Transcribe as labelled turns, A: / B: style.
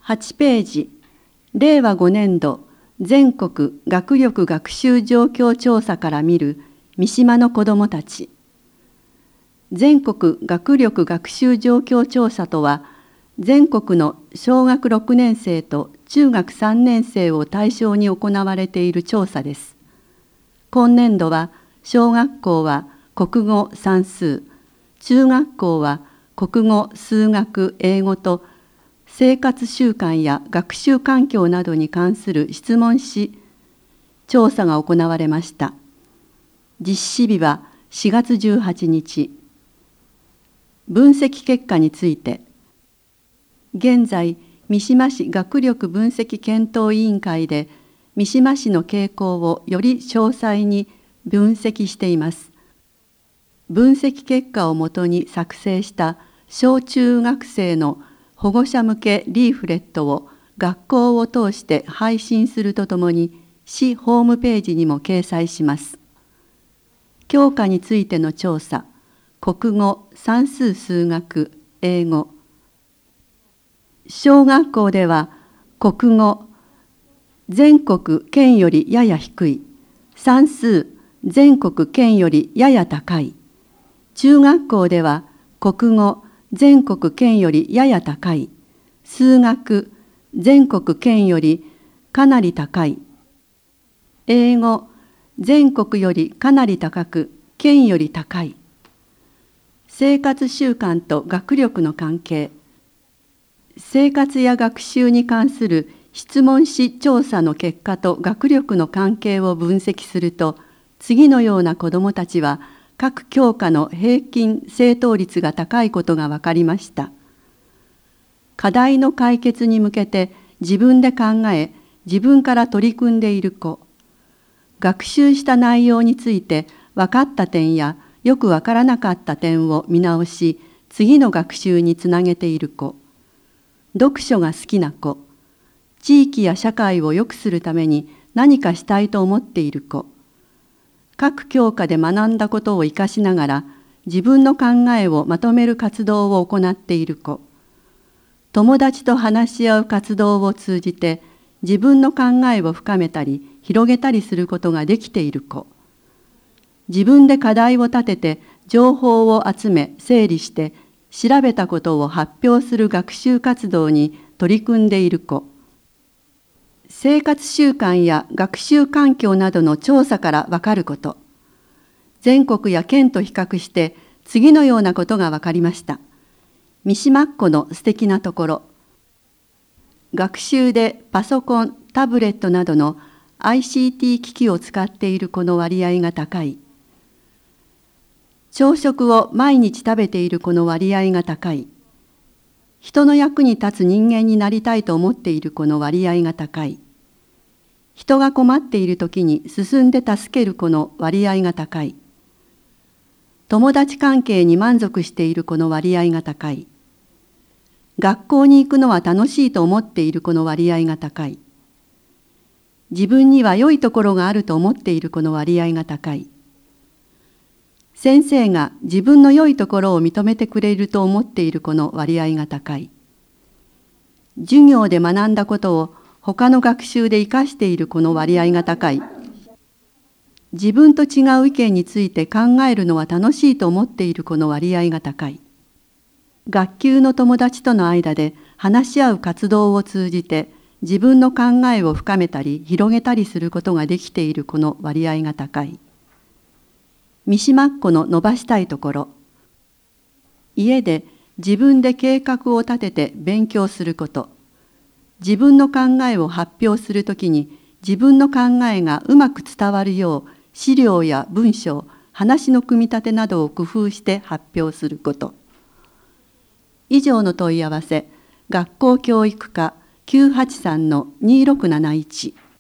A: 8ページ、令和5年度全国学力学習状況調査から見る三島の子どもたち。全国学力学習状況調査とは、全国の小学6年生と中学3年生を対象に行われている調査です。今年度は小学校は国語算数、中学校は国語数学英語と生活習慣や学習環境などに関する質問紙調査が行われました。実施日は4月18日。分析結果について、現在三島市学力分析検討委員会で三島市の傾向をより詳細に分析しています。分析結果をもとに作成した小中学生の保護者向けリーフレットを学校を通して配信するとともに市ホームページにも掲載します。教科についての調査、国語、算数数学、英語。小学校では国語、全国県よりやや低い、算数、全国県よりやや高い。中学校では国語、全国県よりやや高い、数学、全国県よりかなり高い、英語、全国よりかなり高く、県より高い。生活習慣と学力の関係。生活や学習に関する質問紙調査の結果と学力の関係を分析すると、次のような子どもたちは各教科の平均正答率が高いことが分かりました。課題の解決に向けて自分で考え、自分から取り組んでいる子。学習した内容について分かった点やよく分からなかった点を見直し、次の学習につなげている子。読書が好きな子。地域や社会を良くするために何かしたいと思っている子。各教科で学んだことを生かしながら自分の考えをまとめる活動を行っている子。友達と話し合う活動を通じて自分の考えを深めたり広げたりすることができている子。自分で課題を立てて情報を集め整理して調べたことを発表する学習活動に取り組んでいる子。生活習慣や学習環境などの調査から分かること。全国や県と比較して次のようなことが分かりました。三島っ子の素敵なところ。学習でパソコン、タブレットなどの ICT 機器を使っている子の割合が高い。朝食を毎日食べている子の割合が高い。人の役に立つ人間になりたいと思っている子の割合が高い。人が困っているときに進んで助ける子の割合が高い。友達関係に満足している子の割合が高い。学校に行くのは楽しいと思っている子の割合が高い。自分には良いところがあると思っている子の割合が高い。先生が自分の良いところを認めてくれると思っている子の割合が高い。授業で学んだことを他の学習で生かしている子の割合が高い。自分と違う意見について考えるのは楽しいと思っている子の割合が高い。学級の友達との間で話し合う活動を通じて自分の考えを深めたり広げたりすることができている子の割合が高い。三島っ子の伸ばしたいところ。家で自分で計画を立てて勉強すること。自分の考えを発表するときに自分の考えがうまく伝わるよう資料や文章、話の組み立てなどを工夫して発表すること。以上の問い合わせ、学校教育課 983-2671